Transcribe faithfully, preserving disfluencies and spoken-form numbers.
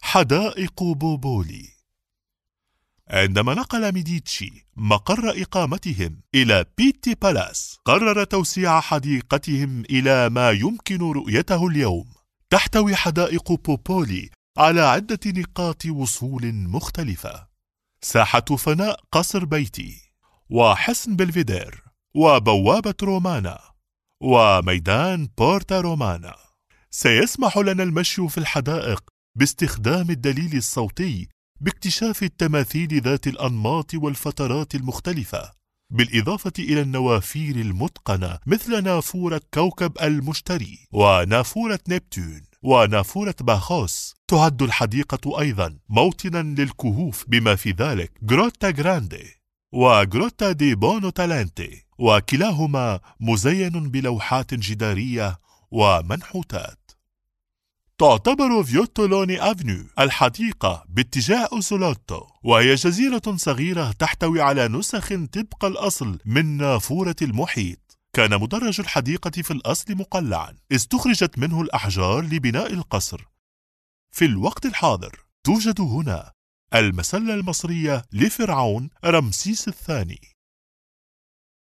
حدائق بوبولي. عندما نقل ميديتشي مقر إقامتهم إلى بيتي بالاس، قرر توسيع حديقتهم إلى ما يمكن رؤيته اليوم. تحتوي حدائق بوبولي على عدة نقاط وصول مختلفة: ساحة فناء قصر بيتي، وحصن بلفيدير، وبوابة رومانا، وميدان بورتا رومانا. سيسمح لنا المشي في الحدائق باستخدام الدليل الصوتي باكتشاف التماثيل ذات الأنماط والفترات المختلفة، بالإضافة إلى النوافير المتقنة مثل نافورة كوكب المشتري ونافورة نبتون ونافورة باخوس. تعد الحديقة أيضا موطنا للكهوف بما في ذلك جروتا جراندي وجروتا دي بونو تالنتي، وكلاهما مزين بلوحات جدارية ومنحوتات. تعتبر فيوتولوني أفنيو الحديقة باتجاه أوسولوتو، وهي جزيرة صغيرة تحتوي على نسخ طبق الأصل من نافورة المحيط. كان مدرج الحديقة في الأصل مقلعا، استخرجت منه الأحجار لبناء القصر. في الوقت الحاضر توجد هنا المسلة المصرية لفرعون رمسيس الثاني.